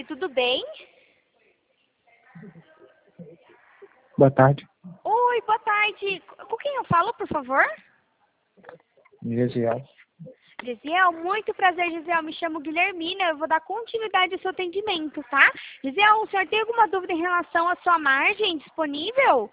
tarde, tudo bem? Boa tarde, Oi, boa tarde. Com quem eu falo, por favor? Gesiel. Gisiel, muito prazer, Gisiel. Me chamo Guilhermina. Eu vou dar continuidade ao seu atendimento, tá? Gisiel, o senhor tem alguma dúvida em relação à sua margem disponível?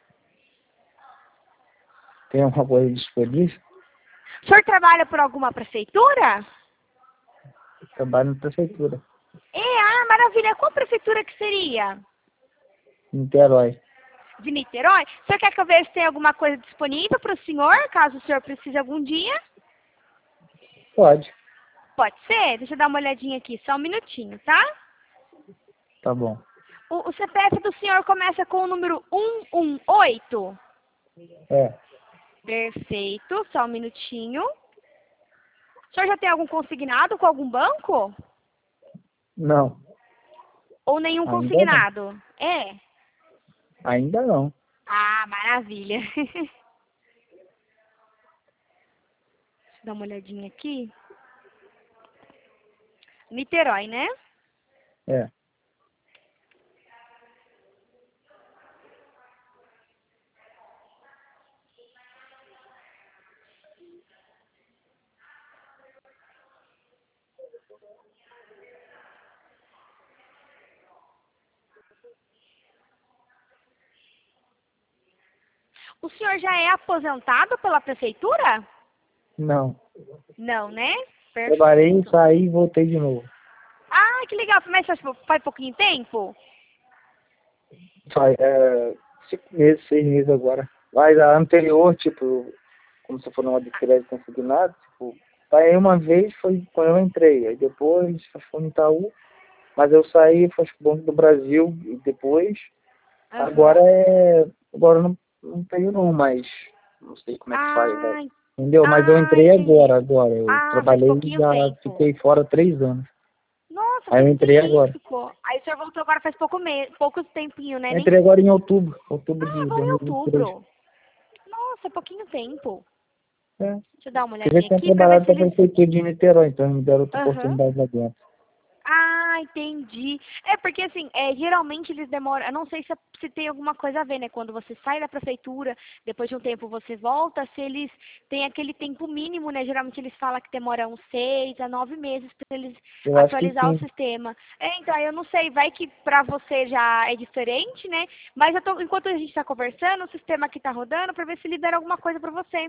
Tem alguma coisa disponível? O senhor trabalha por alguma prefeitura? Trabalho na prefeitura, Maravilha. Qual prefeitura que seria? Niterói. De Niterói? O senhor quer que eu veja se tem alguma coisa disponível para o senhor, caso o senhor precise algum dia? Pode, Pode ser? Deixa eu dar uma olhadinha aqui, só um minutinho, tá? tá bom. O CPF do senhor começa com o número 118? É, Perfeito, só um minutinho. O senhor já tem algum consignado com algum banco? não, Ou nenhum ainda não. consignado? É. Ainda não. Ah, maravilha. Deixa eu dar uma olhadinha aqui. Niterói, né? É, O senhor já é aposentado pela prefeitura? não. Não, né? Trabalhei, Perfeito. saí e voltei de novo. Ah, que legal. Mas faz pouquinho tempo? Faz 5 meses, 6 meses agora. Mas a anterior, tipo, como se for numa de crédito consignado, tipo, saí uma vez, foi quando eu entrei. Aí depois, foi no Itaú, mas eu saí, foi pro Banco do Brasil, e depois, agora Aham. agora não tenho não, mas não sei como é que faz, velho. Ah, Entendeu? Mas eu entrei entendi. agora. Eu Ah, faz trabalhei e pouquinho já tempo. fiquei fora 3 anos. Nossa, Aí eu entrei agora. magnífico. Aí o senhor voltou agora faz pouco tempinho, né? Eu Nem... entrei agora em outubro Ah, de agora em 2023. outubro. Nossa, pouquinho tempo. É. Deixa eu dar uma Eu já olhadinha tinha aqui pra ver trabalhado se para a eles... prefeitura de Niterói, então me deram outra Aham. oportunidade lá dentro. Ah, entendi. É porque assim, geralmente eles demoram, eu não sei se tem alguma coisa a ver, né? Quando você sai da prefeitura, depois de um tempo você volta, se eles têm aquele tempo mínimo, né? Geralmente eles falam que demora uns 6 a 9 meses para eles Eu acho que atualizar o sim. sistema. Então, eu não sei, vai que pra você já é diferente, né? Mas enquanto a gente tá conversando, o sistema aqui tá rodando para ver se libera alguma coisa para você.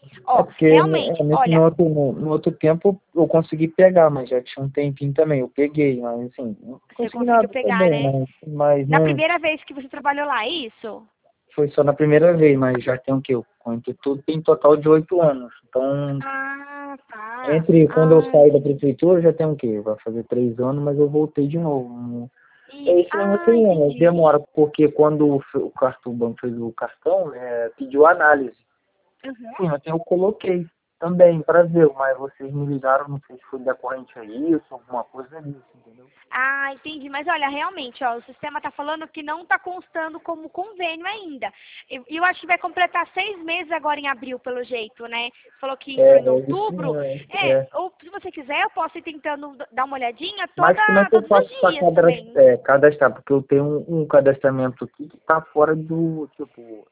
É Ó, porque realmente, nesse olha, no outro tempo eu consegui pegar, mas já tinha um tempinho também. Eu peguei, mas assim, não você consegui conseguiu nada pegar, também, né? mas Na não primeira vez que você trabalhou lá, é isso? foi só na primeira vez, mas já tem o quê? Entre tudo tem total de 8 anos. Então, Ah, tá. entre quando eu Ah, saí da prefeitura já tem o quê? Vai fazer 3 anos, mas eu voltei de novo. É isso. isso mesmo Ah, assim, né? entendi. Demora, porque quando o banco fez o cartão, pediu análise. Uhum. Sim, mas eu coloquei também para ver, mas vocês me ligaram, não sei se foi decorrente a isso, alguma coisa disso, entendeu? Ah, entendi. Mas olha, realmente, ó, o sistema está falando que não está constando como convênio ainda. Eu acho que vai completar 6 meses agora em abril, pelo jeito, né? Falou que entrou em É isso outubro. mesmo, é. Ou se você quiser, eu posso ir tentando dar uma olhadinha Mas como é que eu todos os faço para dias também. cadastrar? Porque eu tenho um cadastramento aqui que está fora do, tipo,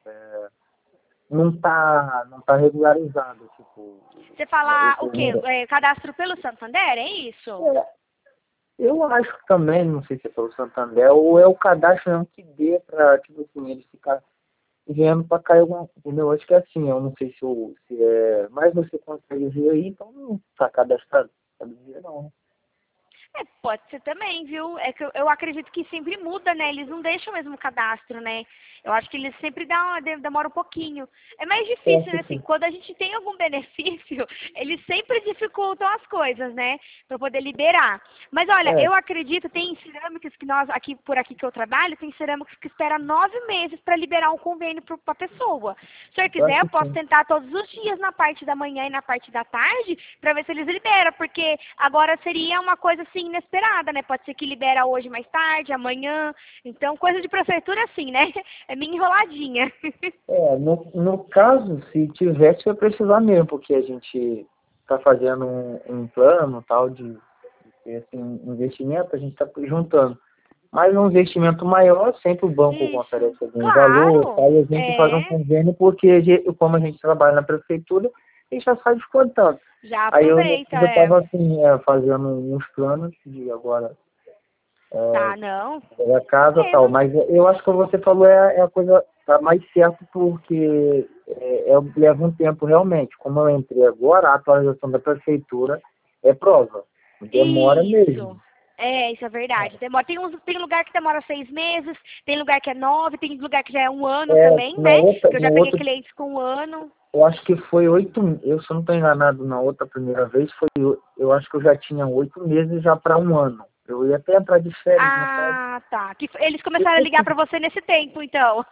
não tá regularizado, tipo, Você fala o esse quê? número. Cadastro pelo Santander, é isso? É, eu acho que também, não sei se é pelo Santander, ou é o cadastro mesmo que dê para, tipo assim, ele ficar vendo para cair alguma, entendeu? Acho que é assim, eu não sei se é, mas você consegue ver aí, então não está cadastrado, sabe dizer não, né? Pode ser também, viu? É que eu acredito que sempre muda, né? Eles não deixam o mesmo cadastro, né? Eu acho que eles sempre demoram um pouquinho. É mais Eu difícil, acho né? que Assim, sim. quando a gente tem algum benefício, eles sempre dificultam as coisas, né? Para poder liberar. Mas olha, É, eu acredito, tem cerâmicas que nós, por aqui que eu trabalho, tem cerâmicas que esperam 9 meses para liberar um convênio para a pessoa. Se o senhor eu quiser, acho eu que posso sim. tentar todos os dias na parte da manhã e na parte da tarde para ver se eles liberam, porque agora seria uma coisa assim inesperada, né? Pode ser que libera hoje mais tarde, amanhã. Então, coisa de prefeitura assim, né? É minha enroladinha. No caso, se tivesse, vai precisar mesmo, porque a gente está fazendo um plano tal de esse investimento, a gente está juntando. Mas um investimento maior, sempre o banco Isso. oferece algum valor, Claro. aí a gente faz um convênio, porque como a gente trabalha na prefeitura, a gente já sai descontando. Já Aí eu aproveita, estava assim, fazendo uns planos de agora Tá, não. a casa e É, tal, não. mas eu acho que você falou é a coisa tá mais certo porque leva um tempo realmente. Como eu entrei agora, a atualização da prefeitura é prova. Demora Isso. mesmo. Isso é verdade. Demora. Tem lugar que demora 6 meses, tem lugar que é 9, tem lugar que já é 1 ano também, Na né? outra, Que eu já no peguei outro, clientes com 1 ano. eu acho que foi 8, eu se eu não estou enganado, na outra primeira vez, eu acho que eu já tinha 8 meses já para um ano. Eu ia até entrar de férias, no caso. Ah, tá. Que eles começaram a ligar pra você nesse tempo, então.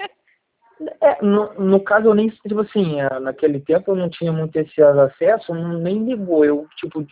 No caso, eu nem, tipo assim, naquele tempo eu não tinha muito esse acesso, nem ligou. Eu, tipo,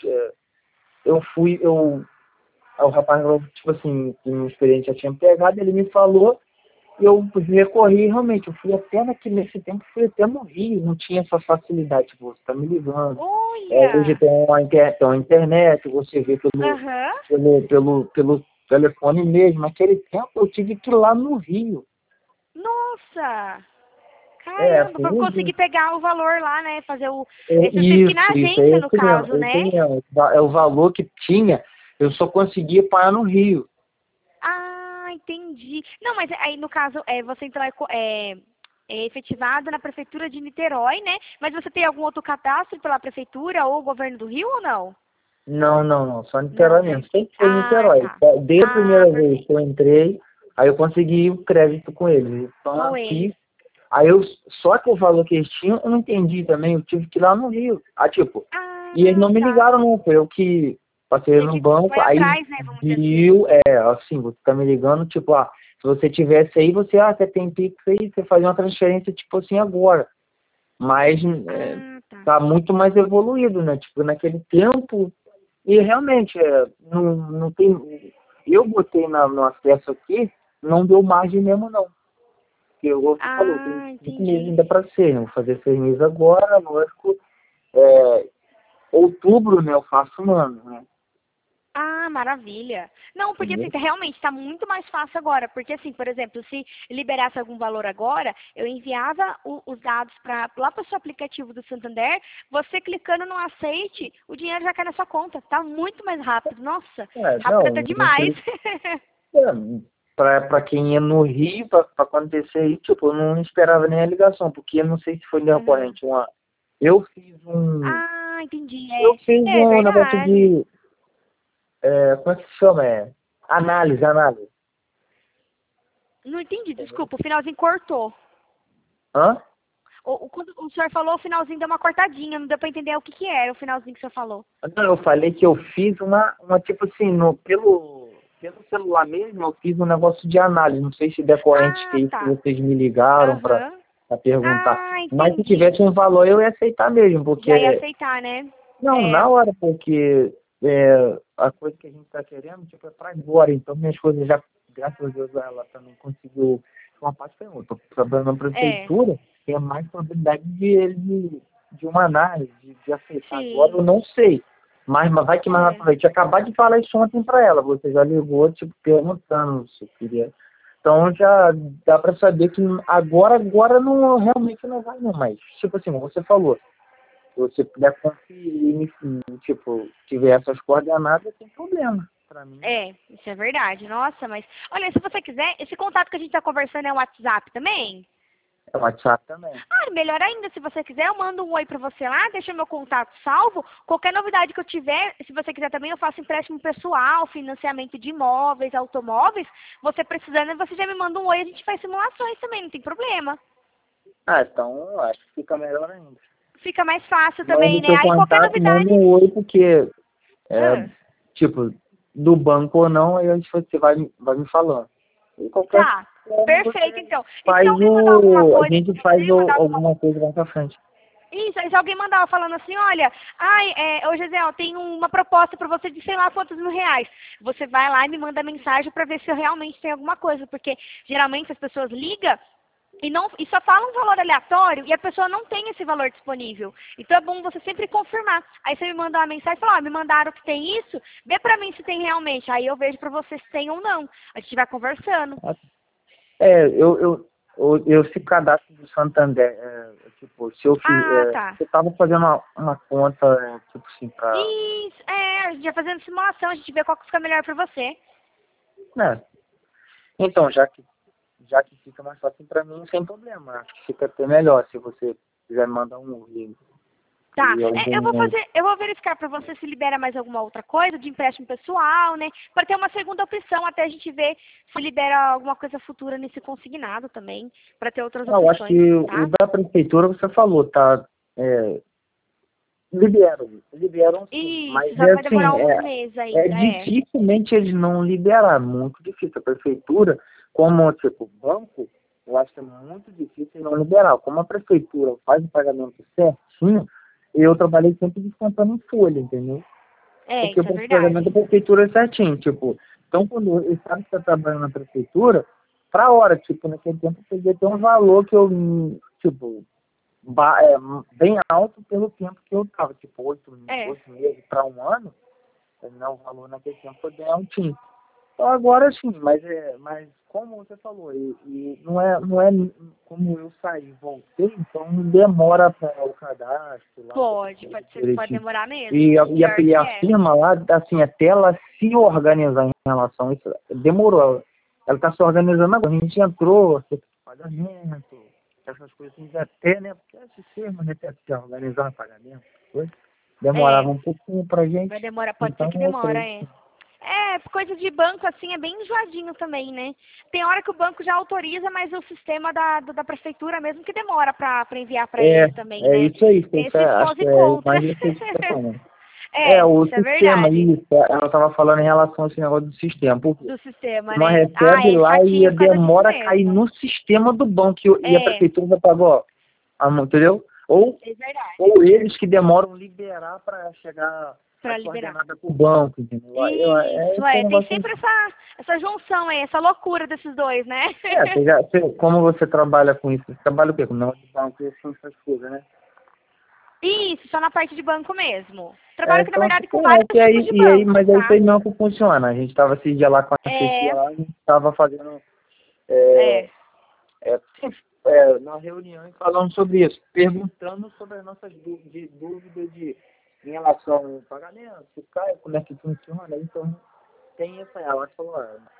o rapaz, tipo assim, que meu experiente já tinha pegado, ele me falou, e eu recorri, realmente, eu fui até nesse tempo, fui até no Rio, não tinha essa facilidade, tipo, você tá me ligando. Hoje Olha! tem uma internet, você vê Aham. pelo telefone mesmo. Naquele tempo eu tive que ir lá no Rio. Nossa! É, Caramba, assim, pra conseguir pegar o valor lá, né? Fazer o. Você teve que ir na isso, agência, é no esse mesmo, caso, esse né? mesmo. É o valor que tinha, eu só conseguia pagar no Rio. Ah, entendi. Não, mas aí no caso, você entrou efetivado na prefeitura de Niterói, né? Mas você tem algum outro cadastro pela prefeitura ou governo do Rio ou não? Não, só Não, Niterói né? mesmo. Sempre foi Ah, Niterói. tá. Desde a Ah, primeira vez perfeito. que eu entrei, aí eu consegui o crédito com eles. Então Com eles. aqui, só que o valor que eles tinham, eu não entendi também, eu tive que ir lá no Rio. Tipo, e eles Ah, não me tá. ligaram não, foi eu que passei Você no que banco, foi aí atrás, né? Vamos dizer assim. viu, assim, você tá me ligando, tipo, se você tivesse aí, você tem Pix aí, você fazia uma transferência, tipo assim, agora. Mas Ah, tá. tá muito mais evoluído, né? Tipo, naquele tempo, e realmente, não tem. Eu botei no acesso aqui, não deu margem mesmo, não. Porque você falou, tem Ah, 5 meses entendi. ainda para ser, né? Vou fazer 6 meses agora, lógico. Outubro, né? Eu faço um ano, né? Ah, maravilha. Não, porque assim, Entendeu? realmente está muito mais fácil agora. Porque assim, por exemplo, se liberasse algum valor agora, eu enviava os dados lá para o seu aplicativo do Santander, você clicando no aceite, o dinheiro já cai na sua conta. Tá muito mais rápido. Nossa, rápido até Não, demais. para quem ia no Rio, para acontecer aí, tipo, eu não esperava nem a ligação, porque eu não sei se foi Uhum. recorrente. Eu fiz um. Ah, entendi. Eu fiz É um negócio verdade. de. Como é que se chama? Análise. Não entendi, desculpa, o finalzinho cortou. Hã? Quando o senhor falou, o finalzinho deu uma cortadinha, não deu para entender o que era o finalzinho que o senhor falou. Não, eu falei que eu fiz uma tipo assim, pelo celular mesmo, eu fiz um negócio de análise. Não sei se decorrente que Ah, é isso que tá. vocês me ligaram para Aham. perguntar. Ah, Mas se entendi. tivesse um valor, eu ia aceitar mesmo, Já ia porque. aceitar, né? Não, É. na hora, porque a coisa que a gente está querendo, tipo, é para agora. Então, minhas coisas já, graças a Deus, ela também conseguiu. Uma parte foi outra. Estou trabalhando na É. prefeitura, tem mais probabilidade de uma análise, de aceitar. Agora eu Sim. não sei. Mas vai que mais na É. frente. Acabar de falar isso ontem para ela. Você já ligou, tipo, perguntando se queria. Então já dá para saber que agora não, realmente não vai não. Mas, tipo assim, como você falou, se você puder conferir, tipo, tiver essas coordenadas, tem problema. Pra mim, Isso é verdade. Nossa, mas. Olha, se você quiser, esse contato que a gente tá conversando é o WhatsApp também? é WhatsApp também. Ah, melhor ainda, se você quiser, eu mando um oi pra você lá, deixa meu contato salvo. Qualquer novidade que eu tiver, se você quiser também, eu faço empréstimo pessoal, financiamento de imóveis, automóveis. Você precisando, você já me manda um oi, a gente faz simulações também, não tem problema. Então acho que fica melhor ainda. Fica mais fácil Manda também, o né? seu Aí qualquer contato, manda novidade. um oi, porque, é, Ah, tipo, do banco ou não, aí você vai me falando. E qualquer tá. forma Perfeito, você então. E se faz alguém mandar alguma a coisa gente pra faz você, mandar alguma. alguma coisa lá pra frente. Isso, aí se alguém mandar falando assim, olha, ai, ô Gisele, tem uma proposta pra você de sei lá quantos mil reais. Você vai lá e me manda mensagem pra ver se eu realmente tenho alguma coisa, porque geralmente as pessoas ligam E só fala um valor aleatório e a pessoa não tem esse valor disponível. Então é bom você sempre confirmar. Aí você me manda uma mensagem e fala, ó, me mandaram que tem isso, vê pra mim se tem realmente. Aí eu vejo pra você se tem ou não. A gente vai conversando. Esse cadastro do Santander, tipo, Ah, tá. eu tava fazendo uma conta, tipo assim, pra, Isso, a gente vai fazendo simulação, a gente vê qual que fica melhor pra você. né? Então, já que fica mais fácil pra mim, sem problema. Acho que fica até melhor se você quiser mandar um link. Tá, E eu vou verificar pra você se libera mais alguma outra coisa de empréstimo pessoal, né? Para ter uma segunda opção até a gente ver se libera alguma coisa futura nesse consignado também, para ter outras eu acho opções, que o tá? da prefeitura você falou, tá? É, liberam sim, Isso, mas só que vai demorar uns meses é ainda, dificilmente eles não liberaram, muito difícil. A prefeitura, como tipo banco, eu acho que é muito difícil não liberar. Como a prefeitura faz o pagamento certinho, eu trabalhei sempre descontando em folha, entendeu? Porque o Isso é pagamento verdade. da prefeitura é certinho, tipo, então quando ele sabe que está trabalhando na prefeitura, pra hora, tipo, naquele tempo eu peguei até um valor que eu, tipo, bem alto pelo tempo que eu tava, tipo, É, 8 meses para um ano, o valor naquele tempo foi bem altinho. Então agora sim, mas como você falou, e não é como eu saí, voltei, então demora para o cadastro lá, para pode ser que pode direitinho. demorar mesmo. E Pior e que a é. firma lá, assim, até ela se organizar em relação a isso, demorou. Ela está se organizando agora. A gente entrou, pagamento, essas coisas assim, até, né? Porque esse firma, né, até se organizar pagamento, coisa, demorava É, um pouquinho pra gente. vai demorar, pode ser Então que eu demora, entrei. é. É, coisa de banco assim é bem enjoadinho também, né? Tem hora que o banco já autoriza, mas o sistema da prefeitura mesmo que demora pra enviar pra É, eles também, é né? isso aí, Tem esses acho pós que e é contras. mais isso aí que você está falando. É, O isso é sistema, verdade. isso, ela estava falando em relação a esse negócio do sistema. Por quê? Do sistema, Não né? Ah, recebe é lá e chatinho por causa disso demora a cair mesmo. no sistema do banco e a É, prefeitura vai pagar, ó, entendeu? é verdade. Ou eles que demoram a liberar para chegar Pra as liberar. coordenadas para o banco, entendeu? Isso, Esse tem negócio. sempre essa junção aí, essa loucura desses dois, né? Como você trabalha com isso? Você trabalha o quê? Com negócio de banco e assim, essas coisas, né? Isso, só na parte de banco mesmo. Trabalho que, na Então, verdade, com vários conhece tipos de bancos, mas aí tá? foi não que funciona. A gente estava esse dia lá com a chefia É, lá, a gente estava fazendo é, é. é, na reunião e falando sobre isso, perguntando sobre as nossas dúvidas em relação ao pagamento, se cai, como é que funciona. Então, tem essa, ela falou,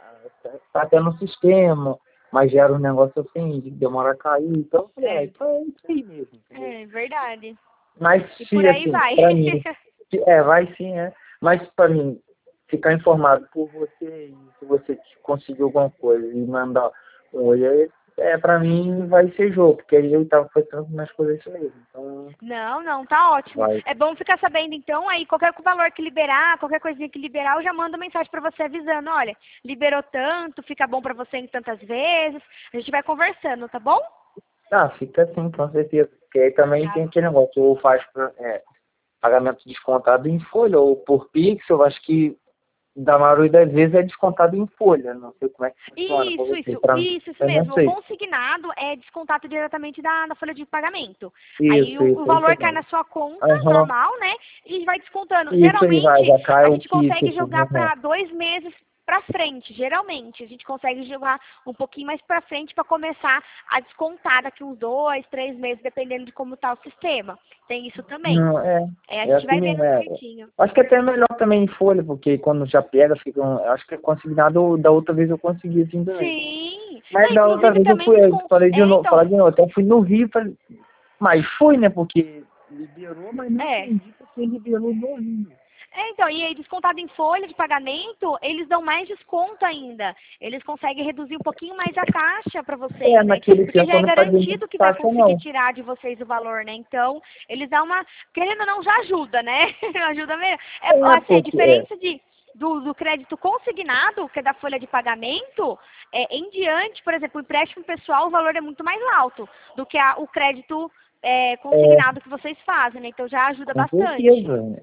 tá tendo um sistema, mas gera um negócio assim, demora a cair. Então, eu falei, É, então é isso aí mesmo, entendeu? verdade. Mas E por se, aí assim, vai. para mim, vai sim, mas para mim, ficar informado por você, e se você conseguir alguma coisa e mandar um oi, para mim vai ser jogo, porque aí eu tava fazendo minhas coisas isso mesmo. Então, Não, não, tá ótimo. vai. É bom ficar sabendo, então, aí qualquer valor que liberar, qualquer coisinha que liberar, eu já mando mensagem pra você avisando, olha, liberou tanto, fica bom pra você em tantas vezes. A gente vai conversando, tá bom? Fica assim, com certeza. Porque aí também Tá. tem aquele negócio, ou faz pagamento descontado em folha, ou por Pix, eu acho que da maioria das vezes é descontado em folha. Não sei como é que funciona para Isso, você. isso, Pra mim, isso, isso eu não mesmo. O sei. consignado é descontado diretamente da folha de pagamento. Aí o Isso aí valor cai também. na sua conta, Aham. normal, né? E vai descontando. Isso aí vai, Geralmente, já cai a o gente que consegue você jogar né? para 2 meses pra frente, geralmente. A gente consegue jogar um pouquinho mais pra frente para começar a descontar daqui uns 2, 3 meses, dependendo de como tá o sistema. Tem isso também. Não, A é gente assim vai mesmo. vendo direitinho. Acho que até é melhor também em folha, porque quando já pega, fica acho que é consignado, da outra vez eu consegui assim também. Sim. Mas Não, da outra inclusive vez também eu falei de novo, então, até fui no Rio, mas fui, né, porque liberou, mas não é. entendi porque liberou no Rio. Então, e aí descontado em folha de pagamento, eles dão mais desconto ainda. Eles conseguem reduzir um pouquinho mais a taxa para vocês, né? Naquele Porque tempo já eu é não fazia muito garantido que vai taxa, conseguir não. tirar de vocês o valor, né? Então, eles dão uma, querendo ou não, já ajuda, né? Ajuda mesmo. Assim, a Porque, diferença do crédito consignado, que é da folha de pagamento, em diante, por exemplo, o empréstimo pessoal, o valor é muito mais alto do que o crédito consignado que vocês fazem, né? Então já ajuda com bastante. certeza.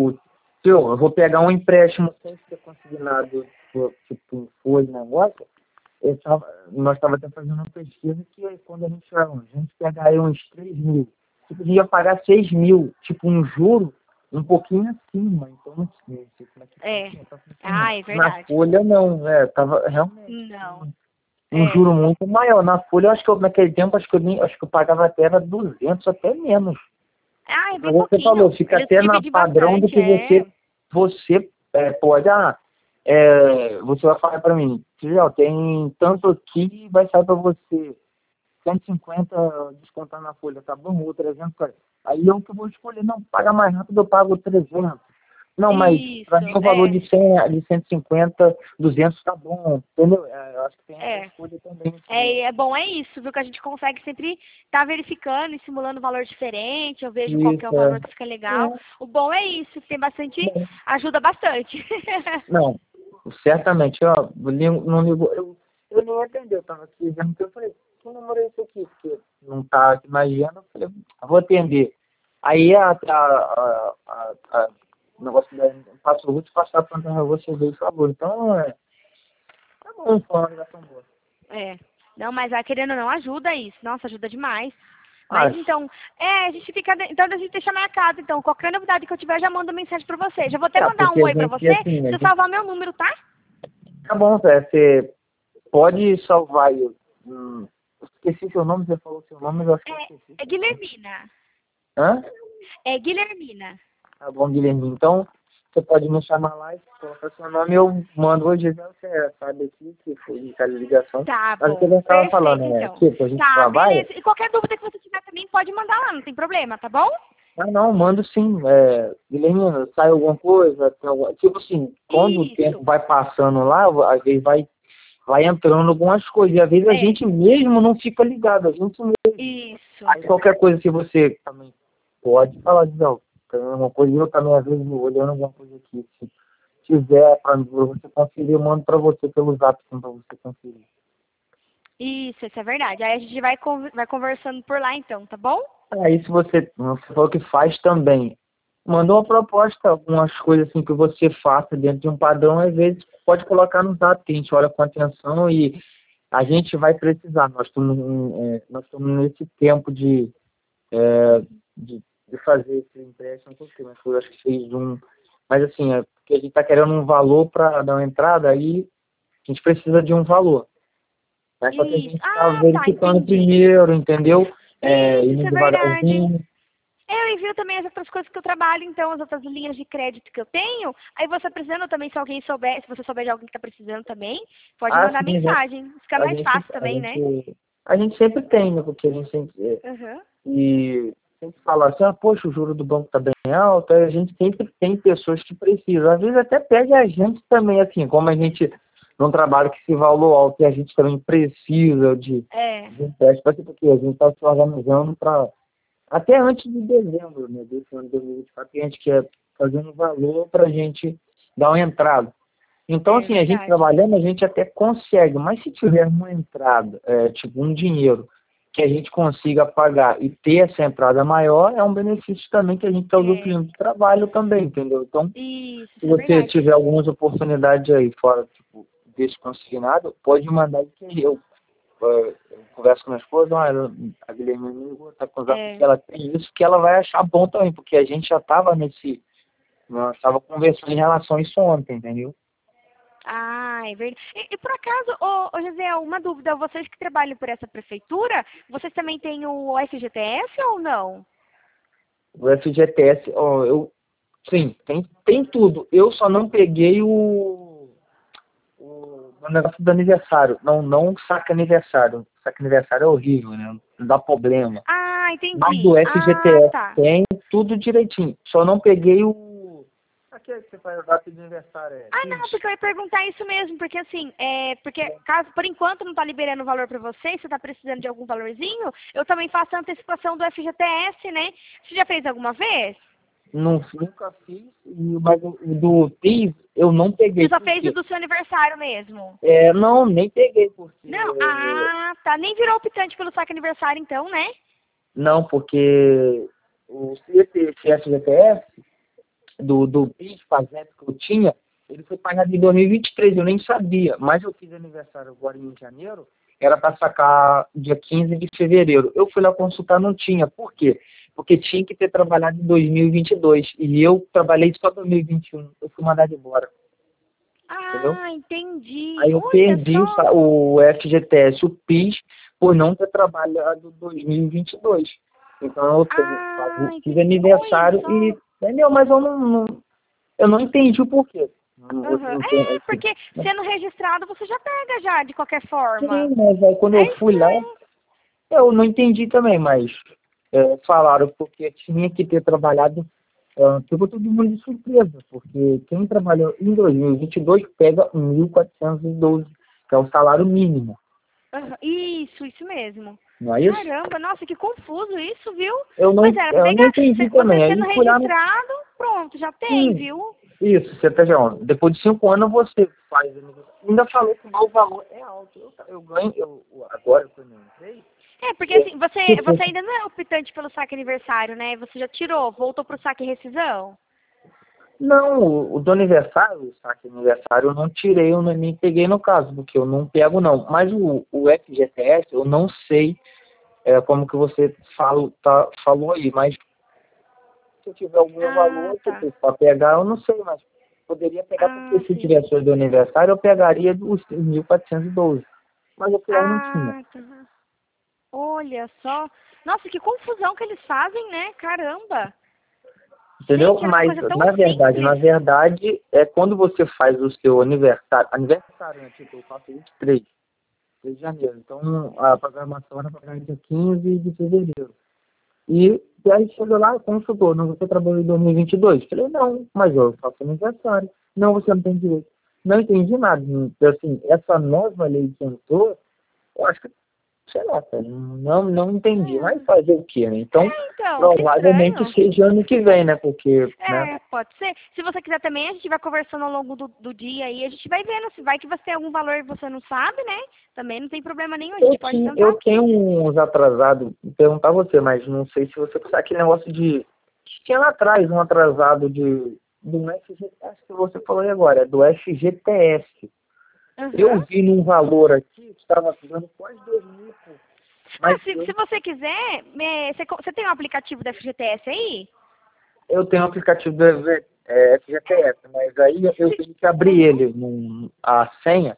Se eu vou pegar um empréstimo sem ser consignado, tipo, em folha, negócio, nós estávamos até fazendo uma pesquisa que quando a gente pegar aí uns 3 mil, você podia pagar 6 mil, tipo um juro um pouquinho acima. Então, não sei como é que tá funcionando. É verdade. Na folha, não, tava realmente Não. um juro muito maior. Na folha, eu acho que naquele tempo, acho que eu pagava até era 200, até menos. É bem Mas você pouquinho. falou, fica Eles até na dividem padrão do bastante, que você pode, você vai falar para mim, ó, tem tanto aqui, vai sair para você 150 descontar na folha, tá bom? Ou 300, aí eu que vou escolher, não, paga mais rápido, eu pago 300. Não, mas para mim o valor de 100, de 150, 200 tá bom, entendeu? Eu acho que tem essa escolha também. É bom, é isso, viu? Que a gente consegue sempre estar verificando e simulando um valor diferente. Eu vejo qual que é o valor que fica legal. O bom é isso, que tem bastante, ajuda bastante. Não, certamente, ó, não ligou, eu não atendi, eu tava aqui vendo que eu falei, que número é esse aqui? Porque não tá aqui na agenda, eu falei, vou atender. Aí o negócio da passo o Ruth passar para você ver, por favor. Então, tá bom, foi uma ligação boa. Não, mas querendo ou não, ajuda isso. Nossa, ajuda demais. Mas então, a gente fica. Então a gente deixa marcado. Então, qualquer novidade que eu tiver, eu já mando mensagem pra você. Já vou até mandar um oi pra você. Assim, Você salvar meu número, tá? Tá bom, você pode salvar aí. Esqueci seu nome, você falou seu nome, mas eu acho que eu esqueci. É Guilhermina. Hã? É Guilhermina. Tá bom, Guilherme. Então, você pode me chamar lá e colocar seu nome, eu mando hoje, você sabe aqui que foi de cada ligação. Tá mas bom. o que a gente tava falando, Então. que a gente trabalha. Beleza. E qualquer dúvida que você tiver também, pode mandar lá, não tem problema, tá bom? Não, mando sim. Guilherme, sai alguma coisa, tipo assim, quando o tempo vai passando lá, às vezes vai entrando algumas coisas, e às vezes a gente mesmo não fica ligado, a gente mesmo. Isso. Aí qualquer coisa que você também pode falar, não, tem uma coisa, eu também às vezes olhando alguma coisa aqui, se tiver para você conferir, eu mando para você pelo zap para você conferir. Isso é verdade. Aí a gente vai conversando por lá então, tá bom? Aí se você falou que faz também, mandou uma proposta, algumas coisas assim que você faça dentro de um padrão, às vezes pode colocar no zap, que a gente olha com atenção e a gente vai precisar. Nós estamos nesse tempo de fazer esse empréstimo, mas foi, acho que fez mas assim, porque a gente está querendo um valor para dar uma entrada, aí a gente precisa de um valor. Mas só que a gente está verificando primeiro, entendeu? Indo devagarzinho. Eu envio também as outras coisas que eu trabalho, então, as outras linhas de crédito que eu tenho. Aí você precisando também, se alguém souber, se você souber de alguém que está precisando também, pode mandar mensagem. Fica mais fácil também, né? A gente sempre tem, né? Porque a gente sempre... E sempre fala assim, poxa, o juro do banco está bem alto, aí a gente sempre tem pessoas que precisam. Às vezes até pede a gente também, assim, como a gente não trabalha que se valor alto e a gente também precisa de empréstimo, porque a gente está se organizando para... Até antes de dezembro, né, desse ano de 2024, a gente quer fazer um valor para a gente dar uma entrada. Então, assim, a gente trabalhando, a gente até consegue, mas se tiver uma entrada, tipo um dinheiro, que a gente consiga pagar e ter essa entrada maior, é um benefício também que a gente está usufruindo do trabalho também, entendeu? Então, se você tiver algumas oportunidades aí fora, tipo, desse consignado, pode mandar que eu converso com a minha esposa, a Guilherme me ligou, tá com que ela tem isso, que ela vai achar bom também, porque a gente já estava nós estava conversando em relação a isso ontem, entendeu? É verdade. E por acaso, José, uma dúvida, vocês que trabalham por essa prefeitura, vocês também têm o FGTS ou não? O FGTS, sim, tem tudo. Eu só não peguei o negócio do aniversário. Não saca aniversário. Saca aniversário é horrível, né? Não dá problema. Entendi. Mas do FGTS tem tudo direitinho. Só não peguei o... Aquele que você faz a data de aniversário. Não, porque eu ia perguntar isso mesmo, porque assim, porque caso por enquanto não tá liberando o valor para você tá precisando de algum valorzinho, eu também faço a antecipação do FGTS, né? Você já fez alguma vez? Nunca fiz, mas do PIS eu não peguei. Você só fez o do seu aniversário mesmo? Não, nem peguei. Porque não, tá. Nem virou optante pelo saque aniversário então, né? Não, porque o FGTS do PIS, fazendo que eu tinha, Ele foi pagado em 2023, eu nem sabia. Mas eu fiz aniversário agora em janeiro, era para sacar dia 15 de fevereiro. Eu fui lá consultar, não tinha. Por quê? Porque tinha que ter trabalhado em 2022. E eu trabalhei só em 2021. Eu fui mandado embora. Entendeu? Ah, entendi. Aí eu Olha perdi só. o FGTS, o PIS, por não ter trabalhado 2022. Então eu Ah, fiz entendi. Olha aniversário só. e... Entendeu? Mas eu não entendi o porquê. Você Aham. entende? É, porque sendo registrado você já pega já, de qualquer forma. Sim, mas aí quando eu É fui lá, estranho. eu não entendi também, mas falaram porque tinha que ter trabalhado, pegou todo mundo de surpresa, porque quem trabalhou em 2022 pega 1.412, que é o salário mínimo, Aham. Isso mesmo. não é isso? Caramba, nossa, que confuso isso, viu? Eu não, Mas era pra eu não pegar. entendi Você também. sendo Aí fui lá no. registrado, pronto, já tem, Sim, viu? isso, você tá vendo. Depois de 5 anos você faz aniversário. Ainda falou que o meu valor é alto. Eu ganho, agora quando eu entrei, É, porque assim, você tipo, ainda não é optante pelo saque aniversário, né? Você já tirou, voltou pro saque rescisão? não, o do aniversário, o saque aniversário, eu não tirei, eu nem peguei no caso, porque eu não pego não. Mas o FGTS, eu não sei como que você falou aí, mas se eu tiver algum Ah, valor tá. para pegar, eu não sei, mas poderia pegar, porque Ah, se sim. tivesse o do aniversário, eu pegaria os 1.412. Mas eu fui lá e não tinha. Ah, tá. Olha só. Nossa, que confusão que eles fazem, né? Caramba. Entendeu? Gente, era uma Mas, coisa tão na simples. verdade, é quando você faz o seu aniversário, né? Tipo, eu faço 23 de janeiro. Então, a programação era para dia 15 de fevereiro. E aí chegou lá, consultou, não, você trabalhou em 2022? Falei, não, mas eu faço aniversário. Não, você não tem direito. Não entendi nada. Então, assim, essa nova lei que entrou, eu acho que, sei lá, cara, não entendi. Mas É, fazer o quê, né? Então, então, que provavelmente estranho. seja ano que vem, né? Porque, né? É, pode ser. Se você quiser também, a gente vai conversando ao longo do dia e a gente vai vendo. Se vai que você tem algum valor e você não sabe, né? Também não tem problema nenhum, a gente pode tentar Eu tenho aqui. uns atrasados, vou perguntar a você, mas não sei se você sabe aquele negócio de. Tinha lá atrás um atrasado do FG, acho que você falou aí agora, do FGTS. Eu Aham. vi num valor aqui que estava dando quase 2.000, pô. Ah, Mas se você quiser, você tem um aplicativo da FGTS aí? eu tenho um aplicativo do FGTS, mas aí eu Se- tenho que abrir ele, a senha,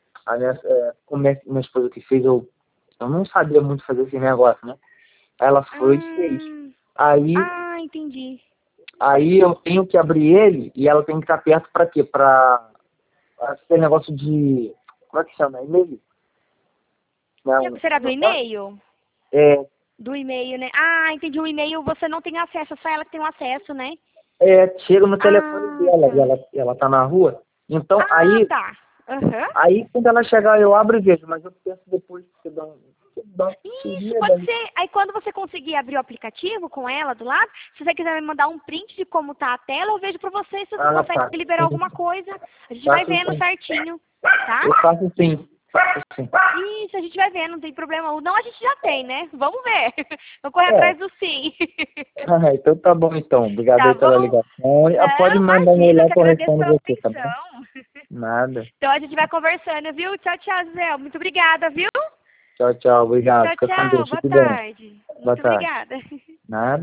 como minha esposa que fez, eu não sabia muito fazer esse negócio, né? Ela foi e fez. Hum, Aí entendi. Aí eu tenho que abrir ele e ela tem que estar perto para quê? Para esse negócio de. Como é que chama? E-mail? Não, Será do e-mail? é, Do e-mail, né? Ah, entendi. O e-mail você não tem acesso, é só ela que tem o acesso, né? chega no telefone Ah, dela tá. e ela tá na rua. Então Ah, tá. Aham. aí quando ela chegar eu abro e vejo, mas eu penso depois que você dá uma Isso, conferida pode aí. ser. Aí quando você conseguir abrir o aplicativo com ela do lado, se você quiser me mandar um print de como tá a tela, eu vejo pra você se você Ah, consegue tá. liberar Sim, alguma coisa. A gente vai faço vendo sim. certinho, tá? Eu faço sim. Faço sim. Isso, a gente vai vendo, não tem problema. O não a gente já tem, né? Vamos ver. Vamos correr É. atrás do sim. Então tá bom então. Obrigado Tá aí pela bom? ligação. E, pode Não, mandar um imagina, eu olhar que que eu agradeço respondo pela você, tá bom? atenção. Nada. Então a gente vai conversando, viu? Tchau, tchau, Zé. Muito obrigada, viu? Tchau, tchau. Obrigado. Tchau, Fica com tchau. Deus. Boa Fique bem. tarde. Boa Muito tarde. obrigada. Nada.